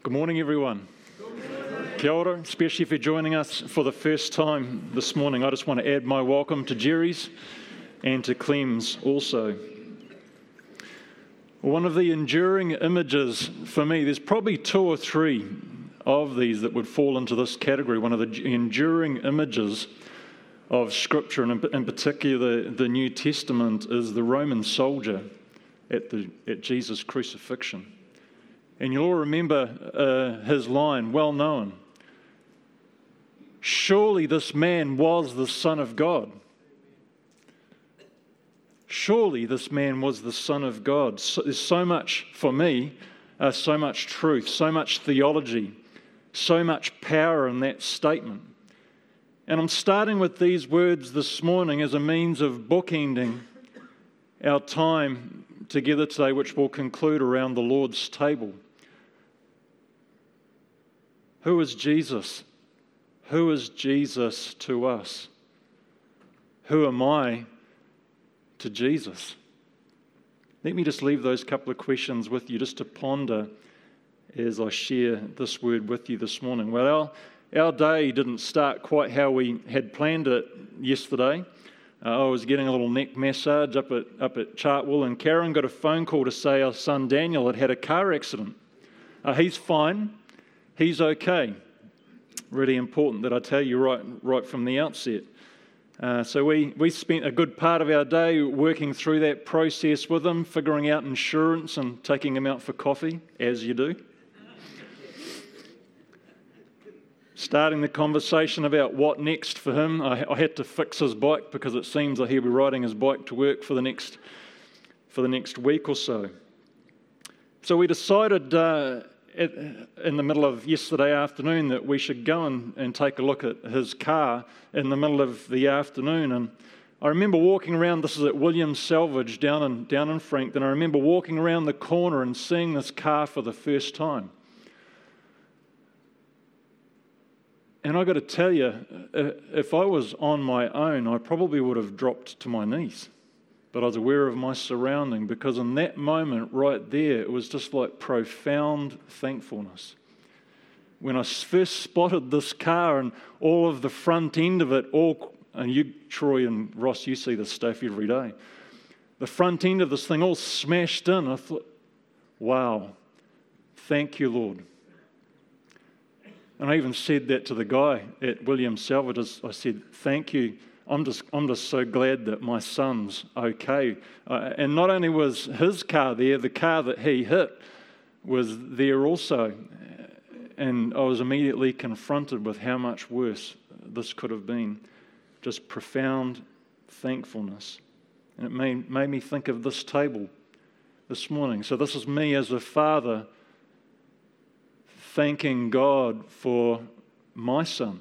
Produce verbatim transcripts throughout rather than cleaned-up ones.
Good morning, everyone. Kia ora, especially if you're joining us for the first time this morning. I just want to add my welcome to Jerry's and to Clem's also. One of the enduring images for me, there's probably two or three of these that would fall into this category. One of the enduring images of Scripture, and in particular the, the New Testament, is the Roman soldier at, the, at Jesus' crucifixion. And you'll all remember uh, his line, well known. Surely this man was the Son of God. Surely this man was the Son of God. So, there's so much, for me, uh, so much truth, so much theology, so much power in that statement. And I'm starting with these words this morning as a means of bookending our time together today, which will conclude around the Lord's table. Who is Jesus? Who is Jesus to us? Who am I to Jesus? Let me just leave those couple of questions with you just to ponder as I share this word with you this morning. Well, our, our day didn't start quite how we had planned it yesterday. Uh, I was getting a little neck massage up at, up at Chartwell, and Karen got a phone call to say our son Daniel had had a car accident. Uh, he's fine. He's okay. Really important that I tell you right, right from the outset. Uh, so we, we spent a good part of our day working through that process with him, figuring out insurance and taking him out for coffee, as you do. Starting the conversation about what next for him. I, I had to fix his bike because it seems like he'll be riding his bike to work for the next, for the next week or so. So we decided uh, At, in the middle of yesterday afternoon that we should go and, and take a look at his car in the middle of the afternoon. And I remember walking around, this is at Williams Salvage down in, down in Frankton, I remember walking around the corner and seeing this car for the first time. And I've got to tell you, if I was on my own, I probably would have dropped to my knees. But I was aware of my surrounding, because in that moment right there, it was just like profound thankfulness. When I first spotted this car and all of the front end of it, all, and you, Troy and Ross, you see this stuff every day, the front end of this thing all smashed in. I thought, wow, thank you, Lord. And I even said that to the guy at Williams Salvage. I said, thank you. I'm just I'm just so glad that my son's okay. Uh, and not only was his car there, the car that he hit was there also. And I was immediately confronted with how much worse this could have been. Just profound thankfulness. And it made, made me think of this table this morning. So this is me as a father thanking God for my son.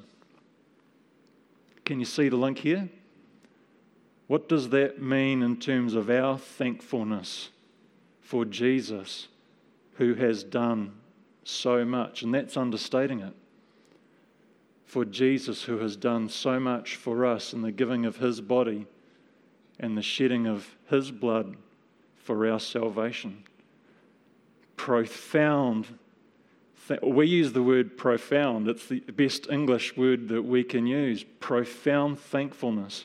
Can you see the link here? What does that mean in terms of our thankfulness for Jesus, who has done so much? And that's understating it. For Jesus, who has done so much for us in the giving of his body and the shedding of his blood for our salvation. Profound. We use the word profound. It's the best English word that we can use. Profound thankfulness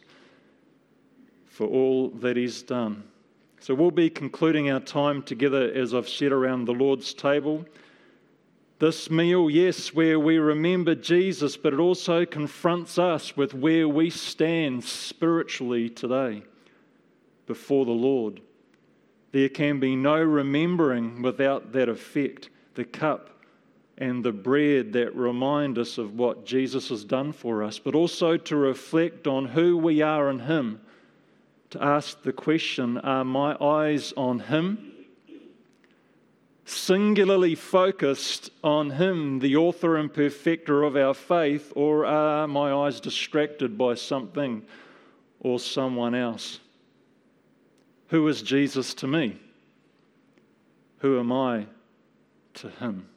for all that he's done. So we'll be concluding our time together, as I've said, around the Lord's table. This meal, yes, where we remember Jesus, but it also confronts us with where we stand spiritually today before the Lord. There can be no remembering without that effect. The cup and the bread that remind us of what Jesus has done for us, but also to reflect on who we are in him, to ask the question, are my eyes on him? Singularly focused on him, the author and perfecter of our faith, or are my eyes distracted by something or someone else? Who is Jesus to me? Who am I to him?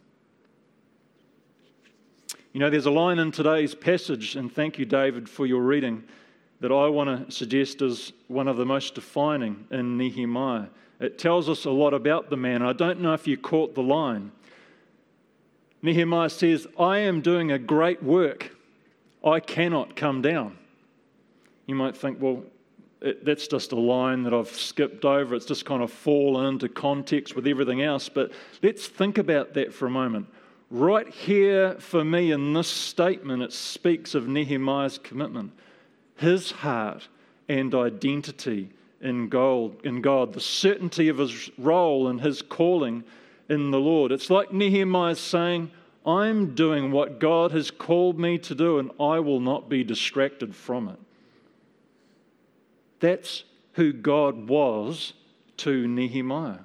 You know, there's a line in today's passage, and thank you, David, for your reading, that I want to suggest is one of the most defining in Nehemiah. It tells us a lot about the man. I don't know if you caught the line. Nehemiah says, I am doing a great work. I cannot come down. You might think, well, it, that's just a line that I've skipped over. It's just kind of fallen into context with everything else. But let's think about that for a moment. Right here for me in this statement, it speaks of Nehemiah's commitment, his heart and identity in God, in God, the certainty of his role and his calling in the Lord. It's like Nehemiah saying, I'm doing what God has called me to do, and I will not be distracted from it. That's who God was to Nehemiah.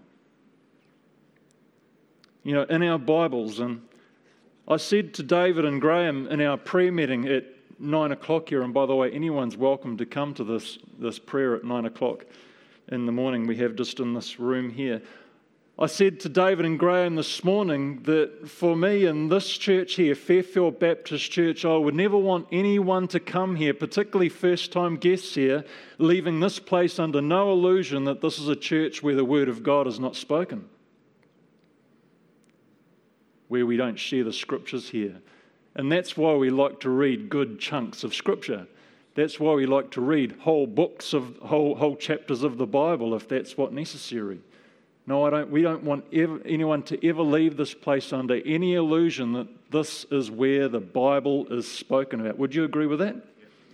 You know, in our Bibles, and I said to David and Graham in our prayer meeting at nine o'clock here, and by the way, anyone's welcome to come to this, this prayer at nine o'clock in the morning. We have just in this room here. I said to David and Graham this morning that for me in this church here, Fairfield Baptist Church, I would never want anyone to come here, particularly first-time guests here, leaving this place under no illusion that this is a church where the Word of God is not spoken, where we don't share the Scriptures here. And that's why we like to read good chunks of Scripture. That's why we like to read whole books of, whole, whole chapters of the Bible, if that's what's necessary. No, I don't. We don't want ever, anyone to ever leave this place under any illusion that this is where the Bible is spoken about. Would you agree with that?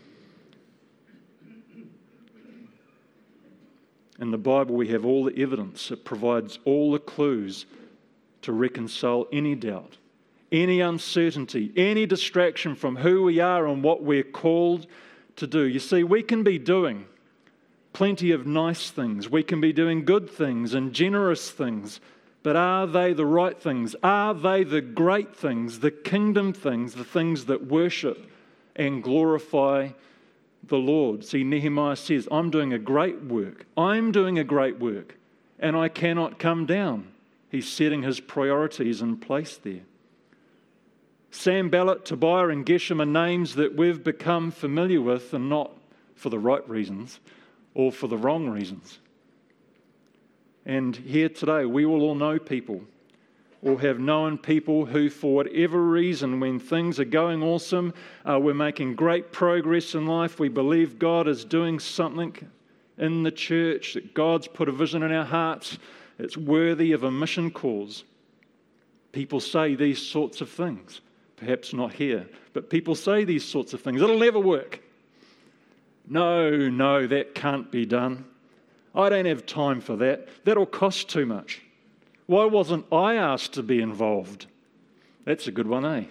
In the Bible, we have all the evidence. It provides all the clues to reconcile any doubt, any uncertainty, any distraction from who we are and what we're called to do. You see, we can be doing plenty of nice things. We can be doing good things and generous things. But are they the right things? Are they the great things, the kingdom things, the things that worship and glorify the Lord? See, Nehemiah says, I'm doing a great work. I'm doing a great work, and I cannot come down. He's setting his priorities in place there. Sanballat, Tobiah, and Geshem are names that we've become familiar with, and not for the right reasons, or for the wrong reasons. And here today, we will all know people, or have known people who, for whatever reason, when things are going awesome, uh, we're making great progress in life, we believe God is doing something in the church, that God's put a vision in our hearts, it's worthy of a mission cause. People say these sorts of things, perhaps not here, but people say these sorts of things. It'll never work. No, no, that can't be done. I don't have time for that. That'll cost too much. Why wasn't I asked to be involved? That's a good one, eh?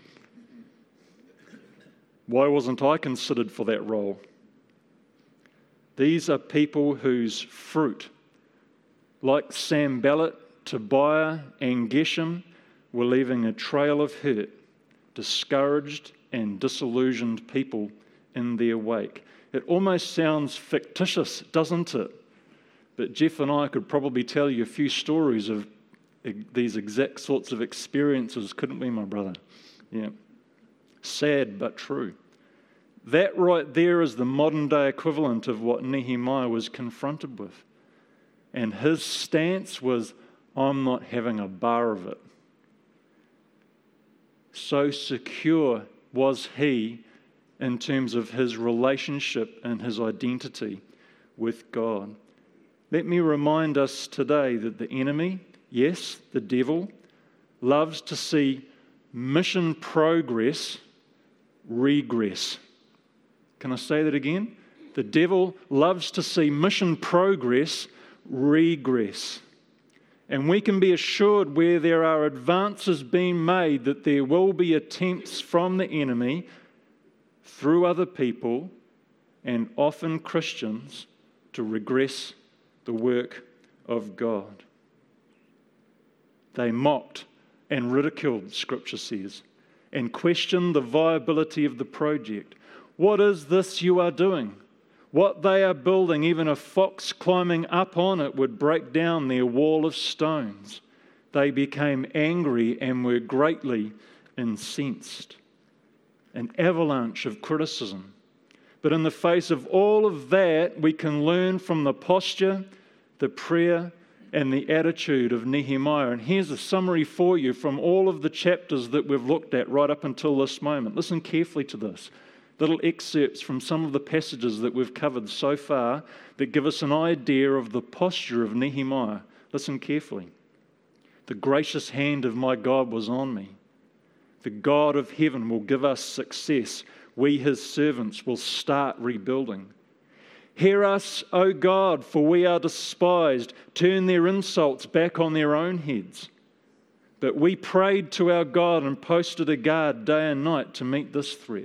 Why wasn't I considered for that role? These are people whose fruit, like Sanballat, Tobiah, and Geshem, were leaving a trail of hurt, discouraged and disillusioned people in their wake. It almost sounds fictitious, doesn't it? But Jeff and I could probably tell you a few stories of these exact sorts of experiences, couldn't we, my brother? Yeah. Sad but true. That right there is the modern day equivalent of what Nehemiah was confronted with. And his stance was, I'm not having a bar of it. So secure was he in terms of his relationship and his identity with God. Let me remind us today that the enemy, yes, the devil, loves to see mission progress regress. Can I say that again? The devil loves to see mission progress regress. And we can be assured where there are advances being made that there will be attempts from the enemy through other people and often Christians to regress the work of God. They mocked and ridiculed, Scripture says, and questioned the viability of the project. What is this you are doing? What they are building, even a fox climbing up on it would break down their wall of stones. They became angry and were greatly incensed. An avalanche of criticism. But in the face of all of that, we can learn from the posture, the prayer, and the attitude of Nehemiah. And here's a summary for you from all of the chapters that we've looked at right up until this moment. Listen carefully to this. Little excerpts from some of the passages that we've covered so far that give us an idea of the posture of Nehemiah. Listen carefully. The gracious hand of my God was on me. The God of heaven will give us success. We, his servants, will start rebuilding. Hear us, O God, for we are despised. Turn their insults back on their own heads. But we prayed to our God and posted a guard day and night to meet this threat.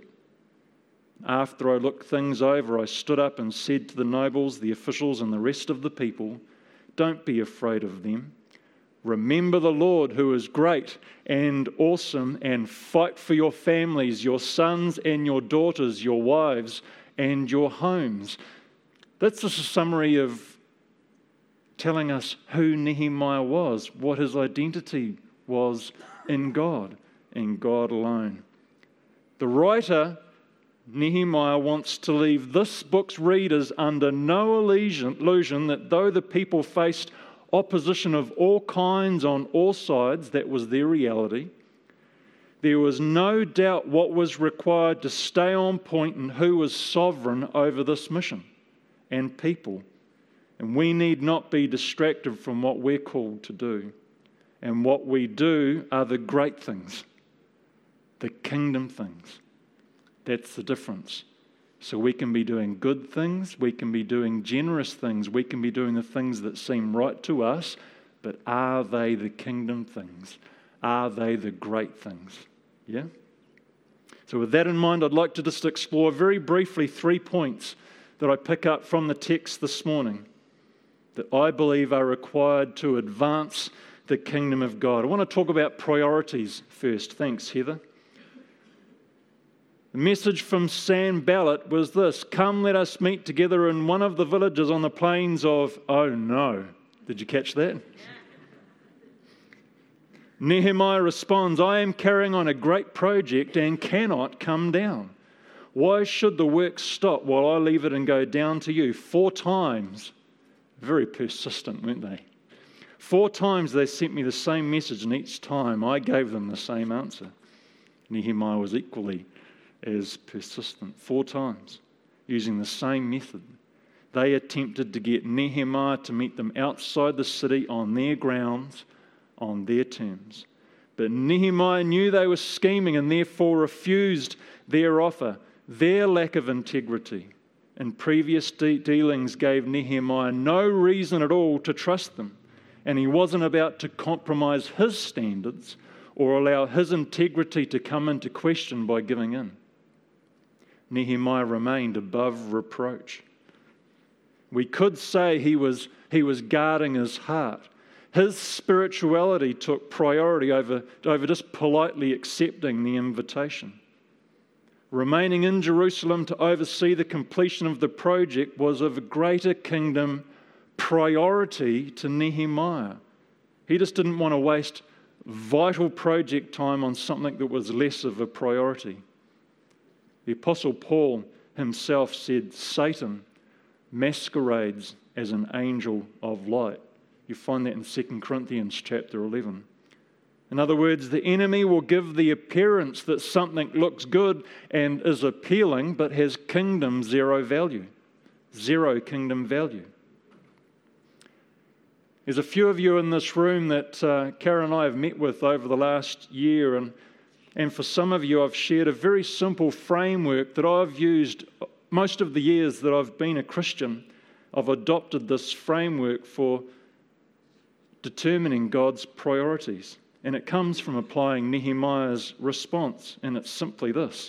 After I looked things over, I stood up and said to the nobles, the officials, and the rest of the people, don't be afraid of them. Remember the Lord, who is great and awesome, and fight for your families, your sons and your daughters, your wives and your homes. That's just a summary of telling us who Nehemiah was, what his identity was in God, and God alone. The writer, Nehemiah, wants to leave this book's readers under no illusion that though the people faced opposition of all kinds on all sides, that was their reality, there was no doubt what was required to stay on point and who was sovereign over this mission and people. And we need not be distracted from what we're called to do. And what we do are the great things, the kingdom things. That's the difference. So we can be doing good things, we can be doing generous things, we can be doing the things that seem right to us, but are they the kingdom things? Are they the great things? Yeah? So with that in mind, I'd like to just explore very briefly three points that I pick up from the text this morning that I believe are required to advance the kingdom of God. I want to talk about priorities first. Thanks, Heather. The message from Sanballat was this: come, let us meet together in one of the villages on the plains of, oh no. Did you catch that? Nehemiah responds, I am carrying on a great project and cannot come down. Why should the work stop while I leave it and go down to you? Four times. Very persistent, weren't they? Four times they sent me the same message, and each time I gave them the same answer. Nehemiah was equally as persistent. Four times, using the same method. They attempted to get Nehemiah to meet them outside the city on their grounds, on their terms. But Nehemiah knew they were scheming and therefore refused their offer. Their lack of integrity in previous de- dealings gave Nehemiah no reason at all to trust them. And he wasn't about to compromise his standards or allow his integrity to come into question by giving in. Nehemiah remained above reproach. We could say he was, he was guarding his heart. His spirituality took priority over, over just politely accepting the invitation. Remaining in Jerusalem to oversee the completion of the project was of greater kingdom priority to Nehemiah. He just didn't want to waste vital project time on something that was less of a priority. The Apostle Paul himself said, Satan masquerades as an angel of light. You find that in Second Corinthians chapter eleven. In other words, the enemy will give the appearance that something looks good and is appealing, but has kingdom zero value. Zero kingdom value. There's a few of you in this room that uh, Karen and I have met with over the last year, and, and for some of you I've shared a very simple framework that I've used most of the years that I've been a Christian. I've adopted this framework for determining God's priorities. And it comes from applying Nehemiah's response, and it's simply this.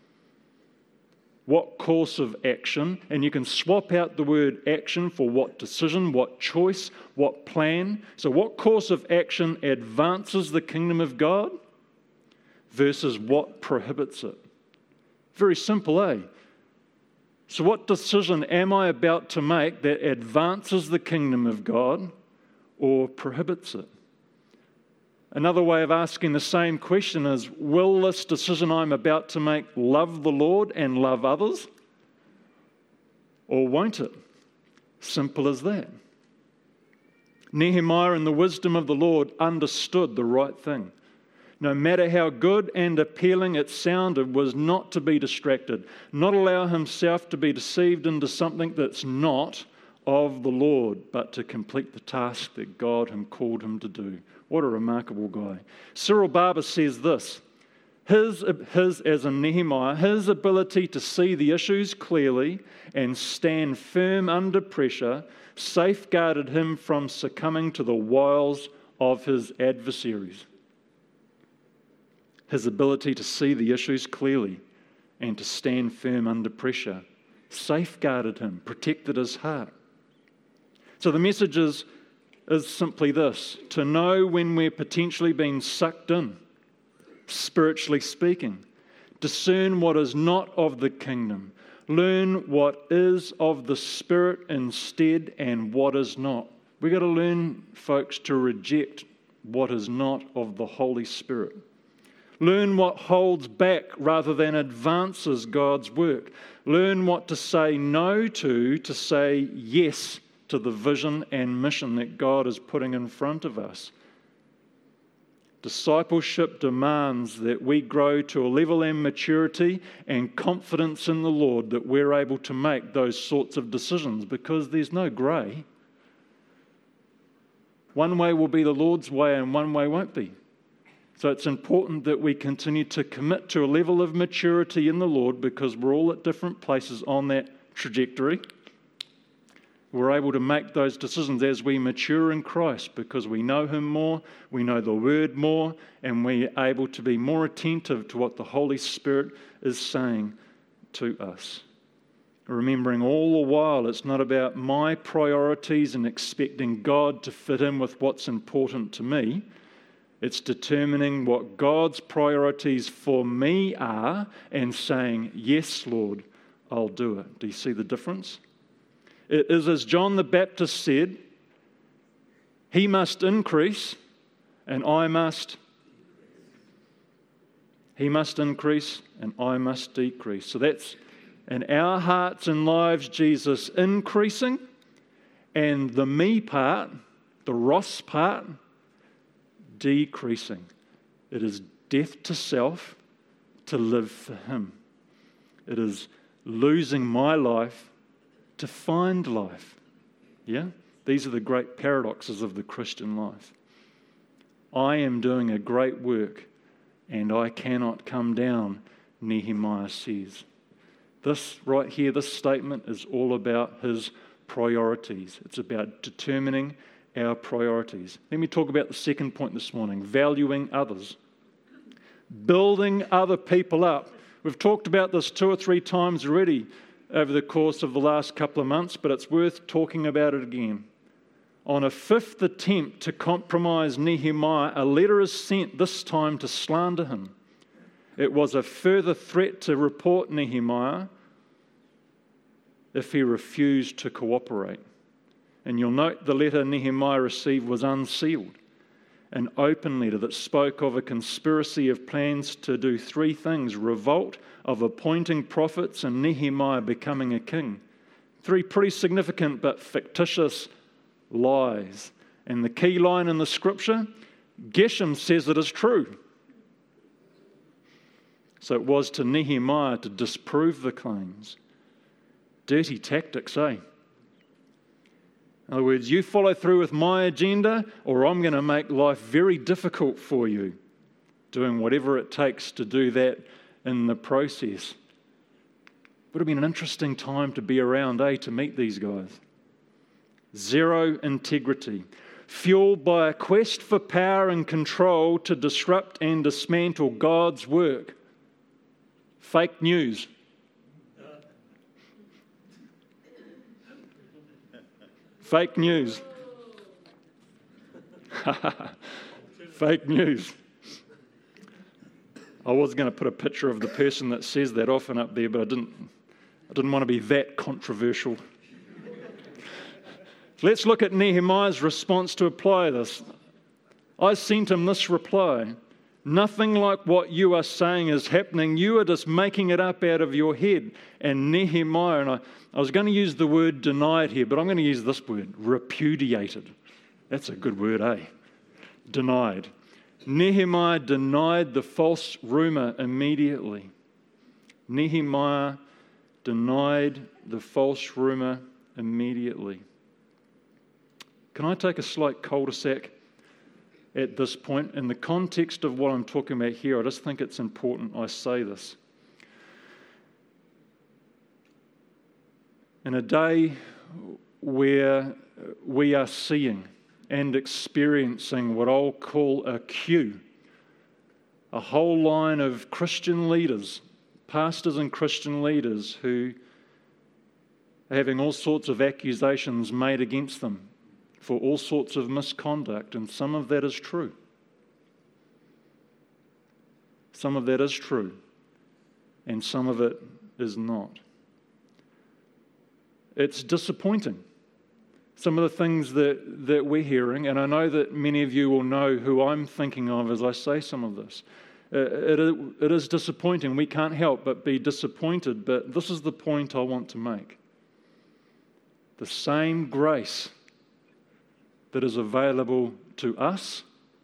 What course of action, and you can swap out the word action for what decision, what choice, what plan. So what course of action advances the kingdom of God versus what prohibits it? Very simple, eh? So what decision am I about to make that advances the kingdom of God or prohibits it? Another way of asking the same question is, will this decision I'm about to make love the Lord and love others? Or won't it? Simple as that. Nehemiah, in the wisdom of the Lord, understood the right thing. No matter how good and appealing it sounded, was not to be distracted, not allow himself to be deceived into something that's not of the Lord, but to complete the task that God had called him to do. What a remarkable guy. Cyril Barber says this, his, his, as in Nehemiah, his ability to see the issues clearly and stand firm under pressure safeguarded him from succumbing to the wiles of his adversaries. His ability to see the issues clearly and to stand firm under pressure safeguarded him, protected his heart. So the message is, is simply this: to know when we're potentially being sucked in, spiritually speaking. Discern what is not of the kingdom. Learn what is of the Spirit instead and what is not. We've got to learn, folks, to reject what is not of the Holy Spirit. Learn what holds back rather than advances God's work. Learn what to say no to, to say yes to the vision and mission that God is putting in front of us. Discipleship demands that we grow to a level and maturity and confidence in the Lord that we're able to make those sorts of decisions, because there's no grey. One way will be the Lord's way and one way won't be. So it's important that we continue to commit to a level of maturity in the Lord, because we're all at different places on that trajectory. We're able to make those decisions as we mature in Christ, because we know Him more, we know the Word more, and we're able to be more attentive to what the Holy Spirit is saying to us. Remembering all the while, it's not about my priorities and expecting God to fit in with what's important to me. It's determining what God's priorities for me are and saying, yes, Lord, I'll do it. Do you see the difference? It is as John the Baptist said, he must increase and I must. He must increase and I must decrease. So that's in our hearts and lives, Jesus increasing, and the me part, the Ross part, decreasing. It is death to self to live for Him. It is losing my life to find life. Yeah? These are the great paradoxes of the Christian life. I am doing a great work and I cannot come down, Nehemiah says. This right here, this statement is all about his priorities. It's about determining our priorities. Let me talk about the second point this morning, valuing others. Building other people up. We've talked about this two or three times already over the course of the last couple of months, but it's worth talking about it again. On a fifth attempt to compromise Nehemiah, a letter is sent, this time to slander him. It was a further threat to report Nehemiah if he refused to cooperate. And you'll note the letter Nehemiah received was unsealed, an open letter that spoke of a conspiracy of plans to do three things: revolt, of appointing prophets, and Nehemiah becoming a king. Three pretty significant but fictitious lies. And the key line in the scripture, Geshem says it is true. So it was to Nehemiah to disprove the claims. Dirty tactics, eh? In other words, you follow through with my agenda, or I'm going to make life very difficult for you, doing whatever it takes to do that in the process. Would have been an interesting time to be around, eh, to meet these guys. Zero integrity, fueled by a quest for power and control to disrupt and dismantle God's work. Fake news. Fake news. Fake news. I was going to put a picture of the person that says that often up there, but I didn't, I didn't want to be that controversial. Let's look at Nehemiah's response to apply this. I sent him this reply: nothing like what you are saying is happening. You are just making it up out of your head. And Nehemiah, and I, I was going to use the word denied here, but I'm going to use this word, repudiated. That's a good word, eh? Denied. Nehemiah denied the false rumor immediately. Nehemiah denied the false rumor immediately. Can I take a slight cul-de-sac at this point? In the context of what I'm talking about here, I just think it's important I say this. In a day where we are seeing and experiencing what I'll call a queue, a whole line of Christian leaders, pastors and Christian leaders who are having all sorts of accusations made against them for all sorts of misconduct, and some of that is true. Some of that is true, and some of it is not. It's disappointing, some of the things that, that we're hearing, and I know that many of you will know who I'm thinking of as I say some of this. It, it, it is disappointing. We can't help but be disappointed, but this is the point I want to make. The same grace that is available to us,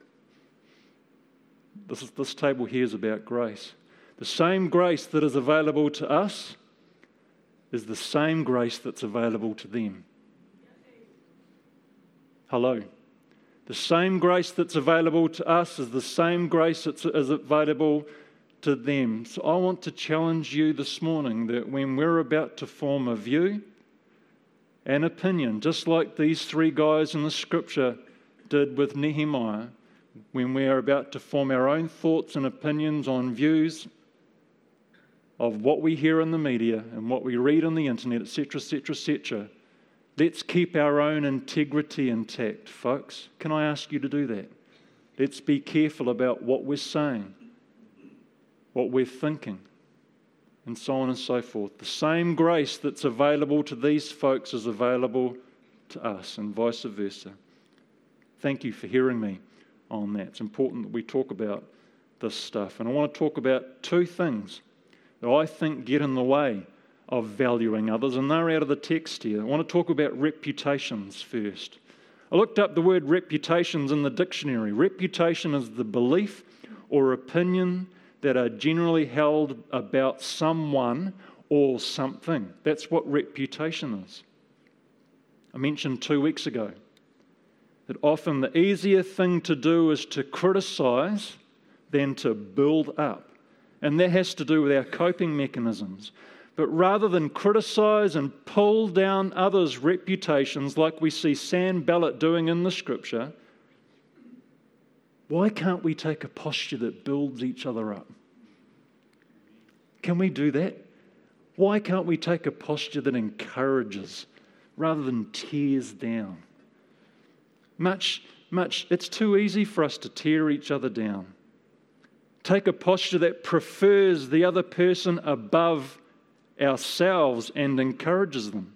this, is, this table here is about grace. The same grace that is available to us is the same grace that's available to them. Hello. The same grace that's available to us is the same grace that is available to them. So I want to challenge you this morning that when we're about to form a view, an opinion, just like these three guys in the scripture did with Nehemiah, when we are about to form our own thoughts and opinions on views of what we hear in the media and what we read on the internet, et cetera, et cetera, et cetera, let's keep our own integrity intact, folks. Can I ask you to do that? Let's be careful about what we're saying, what we're thinking, and so on and so forth. The same grace that's available to these folks is available to us, and vice versa. Thank you for hearing me on that. It's important that we talk about this stuff. And I want to talk about two things that I think get in the way of valuing others, and they're out of the text here. I want to talk about reputations first. I looked up the word reputations in the dictionary. Reputation is the belief or opinion that are generally held about someone or something. That's what reputation is. I mentioned two weeks ago that often the easier thing to do is to criticize than to build up. And that has to do with our coping mechanisms. But rather than criticize and pull down others' reputations like we see Sanballat doing in the scripture, why can't we take a posture that builds each other up? Can we do that? Why can't we take a posture that encourages rather than tears down? Much, much, it's too easy for us to tear each other down. Take a posture that prefers the other person above ourselves and encourages them.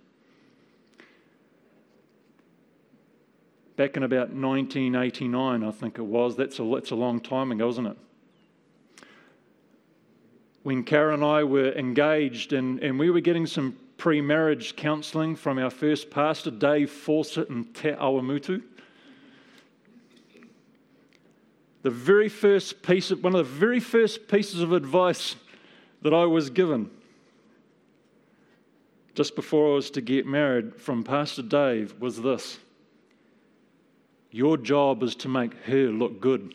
Back in about nineteen eighty-nine, I think it was, that's a, that's a long time ago, isn't it? When Karen and I were engaged and, and we were getting some pre-marriage counselling from our first pastor, Dave Fawcett in Te Awamutu. The very first piece of, one of the very first pieces of advice that I was given just before I was to get married from Pastor Dave was this: your job is to make her look good.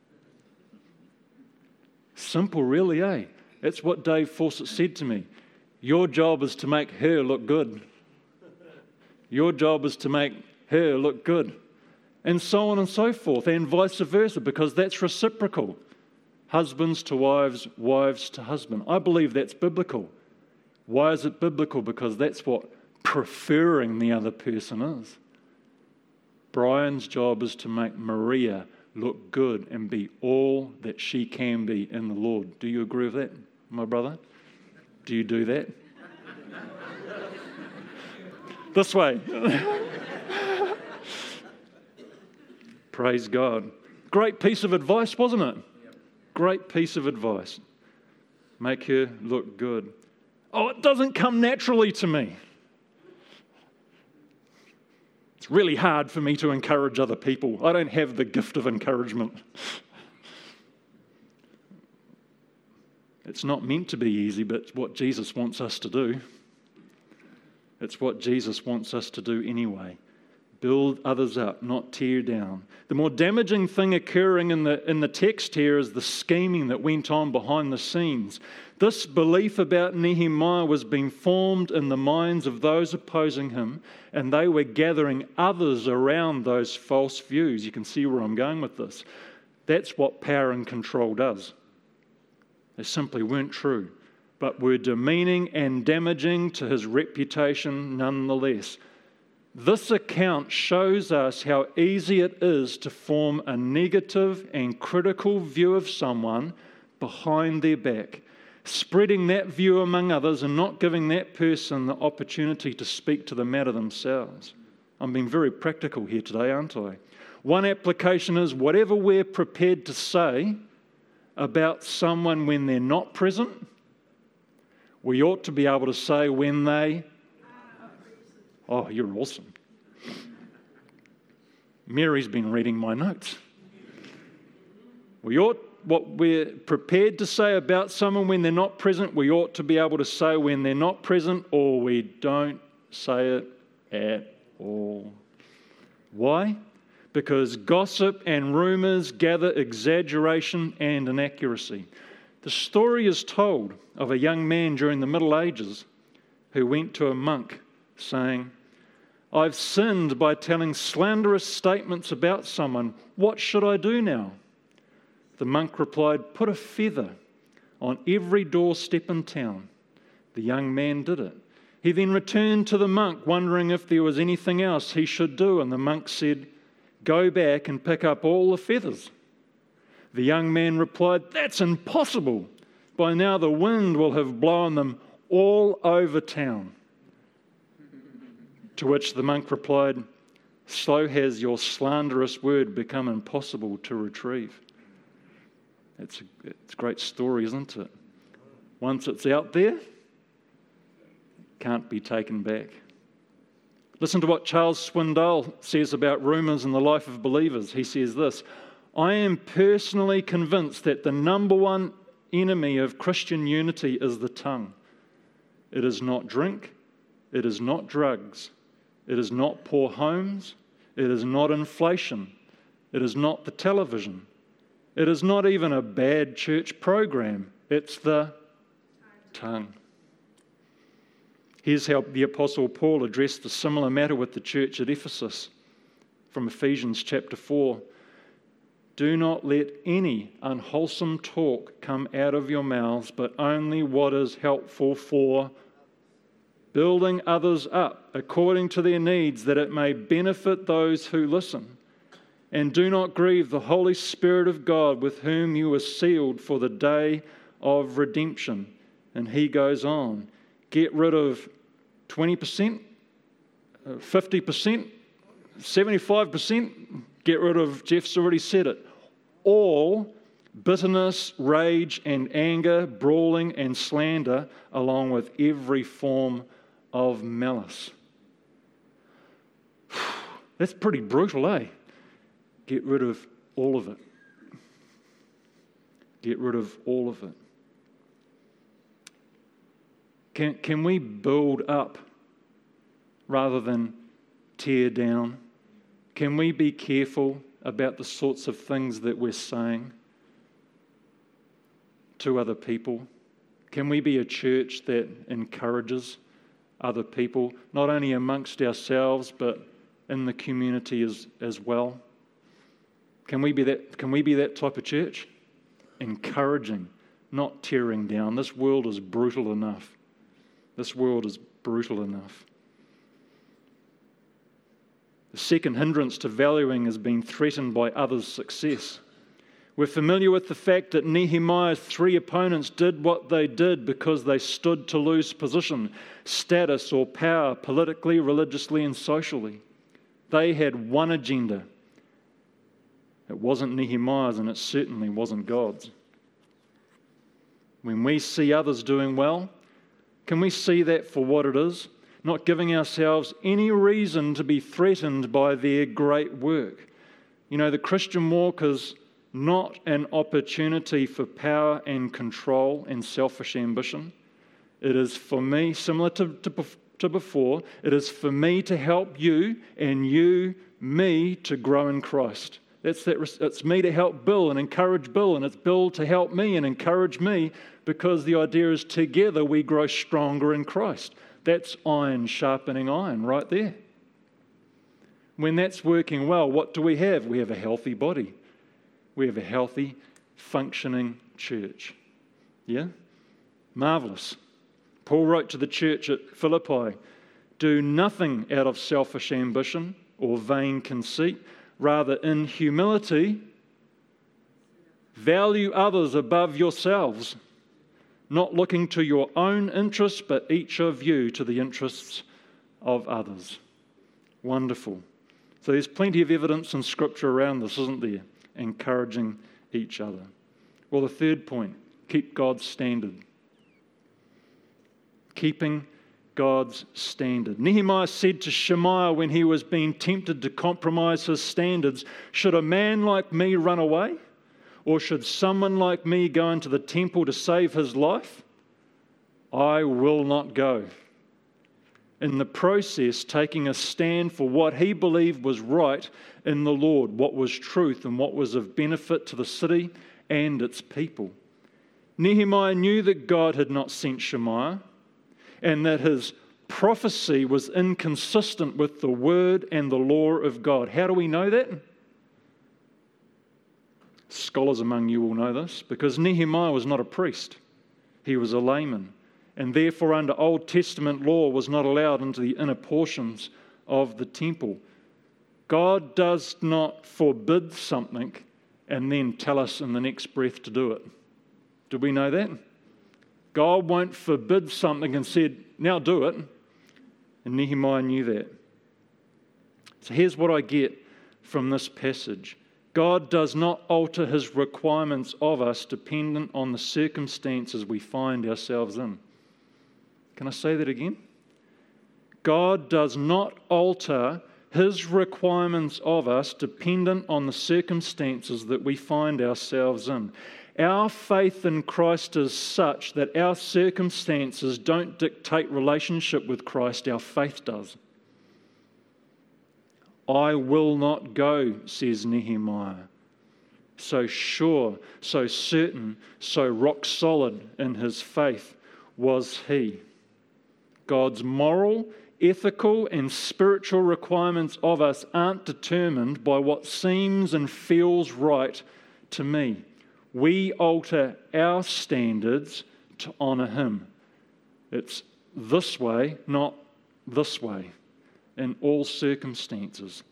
Simple, really, eh? That's what Dave Fawcett said to me. Your job is to make her look good. Your job is to make her look good. And so on and so forth, and vice versa, because that's reciprocal. Husbands to wives, wives to husband. I believe that's biblical. Why is it biblical? Because that's what preferring the other person is. Brian's job is to make Maria look good and be all that she can be in the Lord. Do you agree with that, my brother? Do you do that? This way. Praise God. Great piece of advice, wasn't it? Great piece of advice. Make her look good. Oh, it doesn't come naturally to me. It's really hard for me to encourage other people. I don't have the gift of encouragement. It's not meant to be easy, but it's what Jesus wants us to do. It's what Jesus wants us to do anyway. Build others up, not tear down. The more damaging thing occurring in the, in the text here is the scheming that went on behind the scenes. This belief about Nehemiah was being formed in the minds of those opposing him, and they were gathering others around those false views. You can see where I'm going with this. That's what power and control does. They simply weren't true, but were demeaning and damaging to his reputation nonetheless. This account shows us how easy it is to form a negative and critical view of someone behind their back, spreading that view among others and not giving that person the opportunity to speak to the matter themselves. I'm being very practical here today, aren't I? One application is whatever we're prepared to say about someone when they're not present, we ought to be able to say when they... Oh, you're awesome. Mary's been reading my notes. We ought, what we're prepared to say about someone when they're not present, we ought to be able to say when they're not present, or we don't say it at all. Why? Because gossip and rumours gather exaggeration and inaccuracy. The story is told of a young man during the Middle Ages who went to a monk saying, "I've sinned by telling slanderous statements about someone. What should I do now?" The monk replied, "Put a feather on every doorstep in town." The young man did it. He then returned to the monk, wondering if there was anything else he should do, and the monk said, "Go back and pick up all the feathers." The young man replied, "That's impossible. By now the wind will have blown them all over town." To which the monk replied, "So has your slanderous word become impossible to retrieve." It's a, it's a great story, isn't it? Once it's out there, it can't be taken back. Listen to what Charles Swindoll says about rumours in the life of believers. He says this, "I am personally convinced that the number one enemy of Christian unity is the tongue. It is not drink, it is not drugs, it is not poor homes, it is not inflation, it is not the television, it is not even a bad church program, it's the tongue." Here's how the Apostle Paul addressed a similar matter with the church at Ephesus from Ephesians chapter four. "Do not let any unwholesome talk come out of your mouths, but only what is helpful for building others up according to their needs, that it may benefit those who listen. And do not grieve the Holy Spirit of God, with whom you were sealed for the day of redemption." And he goes on, get rid of twenty percent, fifty percent, seventy-five percent, get rid of, Jeff's already said it, all bitterness, rage and anger, brawling and slander, along with every form of malice. That's pretty brutal, eh? Get rid of all of it. Get rid of all of it. Can, can we build up rather than tear down? Can we be careful about the sorts of things that we're saying to other people? Can we be a church that encourages other people, not only amongst ourselves, but in the community as, as well? Can we be that, can we be that type of church? Encouraging, not tearing down. This world is brutal enough. This world is brutal enough. The second hindrance to valuing is being threatened by others' success. We're familiar with the fact that Nehemiah's three opponents did what they did because they stood to lose position, status, or power politically, religiously, and socially. They had one agenda. It wasn't Nehemiah's, and it certainly wasn't God's. When we see others doing well, can we see that for what it is? not giving ourselves any reason to be threatened by their great work. You know, the Christian walk is not an opportunity for power and control and selfish ambition. It is for me, similar to, to, to before, it is for me to help you and you, me, to grow in Christ. That's that. It's me to help Bill and encourage Bill, and it's Bill to help me and encourage me, because the idea is together we grow stronger in Christ. That's iron sharpening iron right there. When that's working well, what do we have? We have a healthy body. We have a healthy, functioning church. Yeah? Marvelous. Paul wrote to the church at Philippi, "Do nothing out of selfish ambition or vain conceit. Rather, in humility, value others above yourselves, not looking to your own interests, but each of you to the interests of others." Wonderful. So there's plenty of evidence in Scripture around this, isn't there? Encouraging each other. Well, the third point, keep God's standard. Keeping God's standard. Nehemiah said to Shemaiah when he was being tempted to compromise his standards, "Should a man like me run away? Or should someone like me go into the temple to save his life? I will not go." In the process, taking a stand for what he believed was right in the Lord, what was truth and what was of benefit to the city and its people. Nehemiah knew that God had not sent Shemaiah, and that his prophecy was inconsistent with the word and the law of God. How do we know that? Scholars among you will know this, because Nehemiah was not a priest. He was a layman, and therefore under Old Testament law was not allowed into the inner portions of the temple. God does not forbid something and then tell us in the next breath to do it. Do we know that? God won't forbid something and said, "Now do it." And Nehemiah knew that. So here's what I get from this passage. God does not alter his requirements of us dependent on the circumstances we find ourselves in. Can I say that again? God does not alter his requirements of us dependent on the circumstances that we find ourselves in. Our faith in Christ is such that our circumstances don't dictate relationship with Christ, our faith does. I will not go, says Nehemiah. So sure, so certain, so rock solid in his faith was he. God's moral, ethical, and spiritual requirements of us aren't determined by what seems and feels right to me. We alter our standards to honour him. It's this way, not this way, in all circumstances.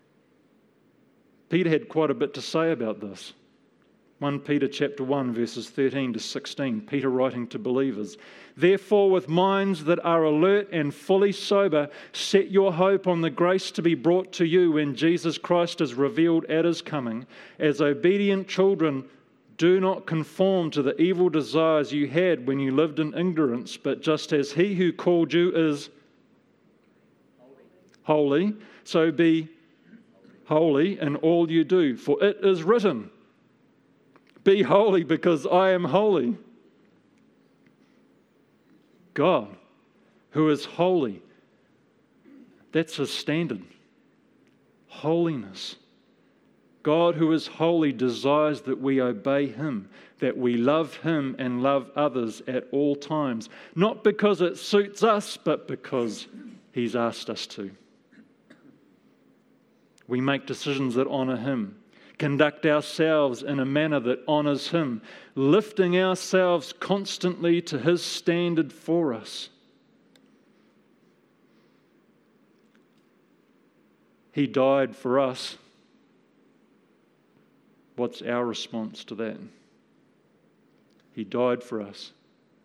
Peter had quite a bit to say about this. First Peter chapter one, verses thirteen to sixteen, Peter writing to believers, "Therefore, with minds that are alert and fully sober, set your hope on the grace to be brought to you when Jesus Christ is revealed at his coming. As obedient children, do not conform to the evil desires you had when you lived in ignorance, but just as he who called you is holy, so be holy in all you do. For it is written, 'Be holy because I am holy.'" God, who is holy, that's his standard. Holiness. God, who is holy, desires that we obey him, that we love him and love others at all times, not because it suits us, but because he's asked us to. We make decisions that honour him, conduct ourselves in a manner that honours him, lifting ourselves constantly to his standard for us. He died for us. What's our response to that? He died for us.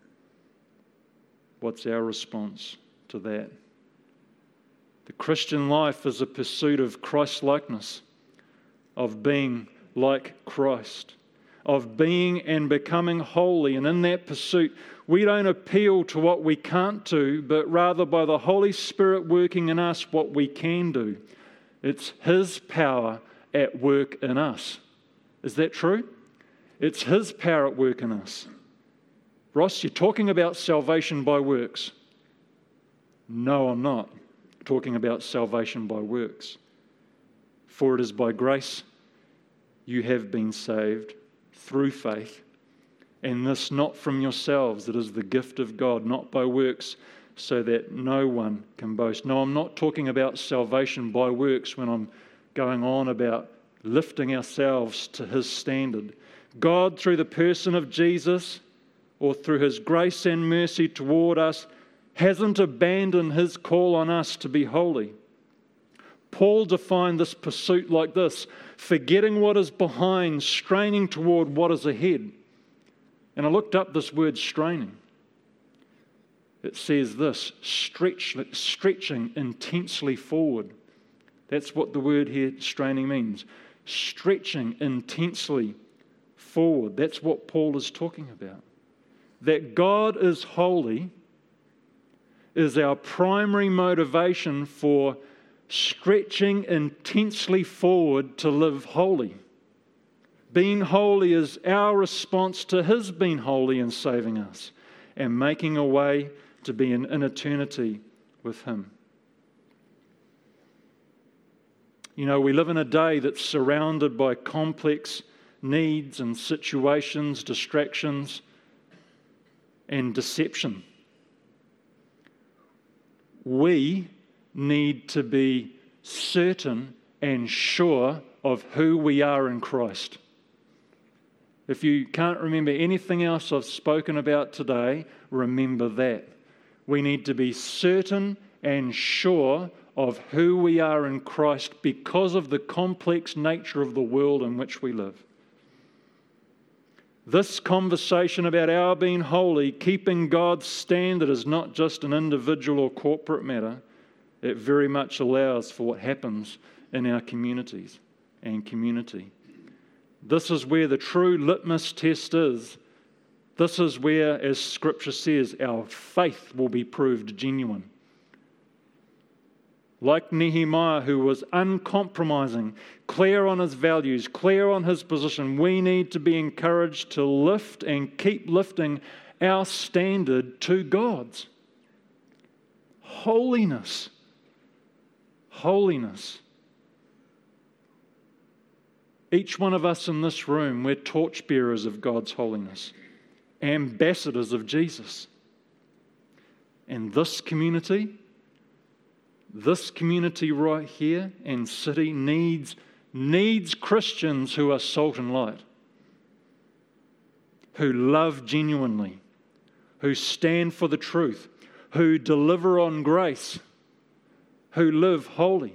What's our response to that? The Christian life is a pursuit of Christ-likeness, of being like Christ, of being and becoming holy. And in that pursuit, we don't appeal to what we can't do, but rather by the Holy Spirit working in us what we can do. It's His power at work in us. Is that true? It's His power at work in us. Ross, you're talking about salvation by works. No, I'm not talking about salvation by works. For it is by grace you have been saved through faith, and this not from yourselves. It is the gift of God, not by works, so that no one can boast. No, I'm not talking about salvation by works when I'm going on about lifting ourselves to His standard. God, through the person of Jesus, or through His grace and mercy toward us, hasn't abandoned His call on us to be holy. Paul defined this pursuit like this: forgetting what is behind, straining toward what is ahead. And I looked up this word straining. It says this: stretch, stretching intensely forward. That's what the word here, straining, means. Stretching intensely forward. That's what Paul is talking about. That God is holy is our primary motivation for stretching intensely forward to live holy. Being holy is our response to His being holy and saving us and making a way to be in, in eternity with Him. You know, we live in a day that's surrounded by complex needs and situations, distractions, and deception. We need to be certain and sure of who we are in Christ. If you can't remember anything else I've spoken about today, remember that. We need to be certain and sure of who we are in Christ because of the complex nature of the world in which we live. This conversation about our being holy, keeping God's standard, is not just an individual or corporate matter. It very much allows for what happens in our communities and community. This is where the true litmus test is. This is where, as Scripture says, our faith will be proved genuine. Like Nehemiah, who was uncompromising, clear on his values, clear on his position, we need to be encouraged to lift and keep lifting our standard to God's. Holiness. Holiness. Each one of us in this room, we're torchbearers of God's holiness, ambassadors of Jesus. And this community, this community right here and city needs, needs Christians who are salt and light, who love genuinely, who stand for the truth, who deliver on grace, who live holy.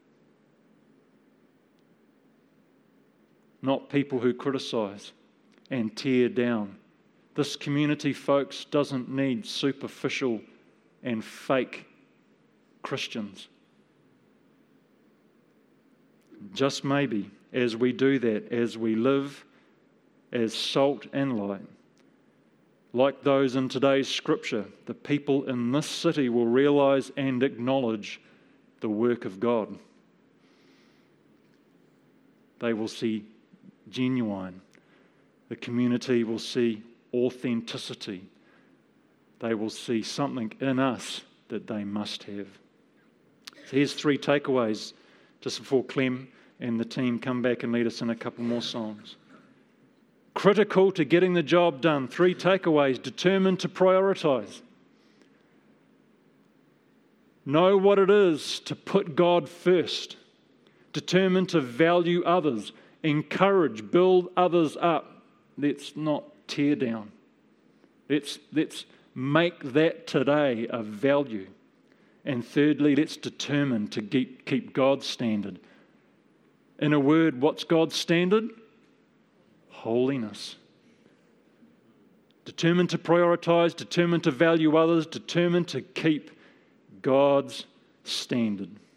Not people who criticize and tear down. This community, folks, doesn't need superficial and fake Christians. Just maybe as we do that, as we live as salt and light, like those in today's Scripture, the people in this city will realize and acknowledge the work of God. They will see genuine. The community will see authenticity. They will see something in us that they must have. So here's three takeaways just before Clem and the team come back and lead us in a couple more songs. Critical to getting the job done. Three takeaways. Determined to prioritize. Know what it is to put God first. Determined to value others. Encourage, build others up. Let's not tear down. Let's, let's make that today a value. And thirdly, let's determine to keep, keep God's standard. In a word, what's God's standard? Holiness. Determined to prioritize, determined to value others, determined to keep God's standard.